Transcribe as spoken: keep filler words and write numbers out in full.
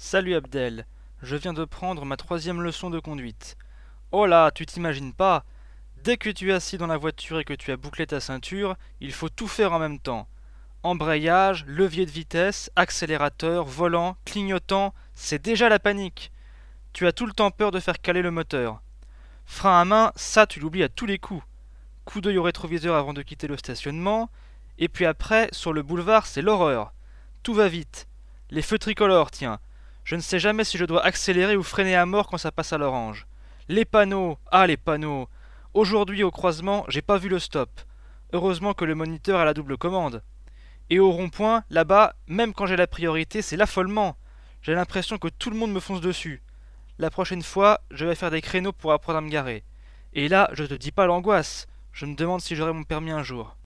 Salut Abdel, je viens de prendre ma troisième leçon de conduite. Oh là, tu t'imagines pas, dès que tu es assis dans la voiture et que tu as bouclé ta ceinture, il faut tout faire en même temps. Embrayage, levier de vitesse, accélérateur, volant, clignotant, c'est déjà la panique. Tu as tout le temps peur de faire caler le moteur. Frein à main, ça tu l'oublies à tous les coups. Coup d'œil au rétroviseur avant de quitter le stationnement. Et puis après, sur le boulevard, c'est l'horreur. Tout va vite. Les feux tricolores, tiens. Je ne sais jamais si je dois accélérer ou freiner à mort quand ça passe à l'orange. Les panneaux, ah les panneaux. Aujourd'hui au croisement, j'ai pas vu le stop. Heureusement que le moniteur a la double commande. Et au rond-point, là-bas, même quand j'ai la priorité, c'est l'affolement. J'ai l'impression que tout le monde me fonce dessus. La prochaine fois, je vais faire des créneaux pour apprendre à me garer. Et là, je te dis pas l'angoisse. Je me demande si j'aurai mon permis un jour.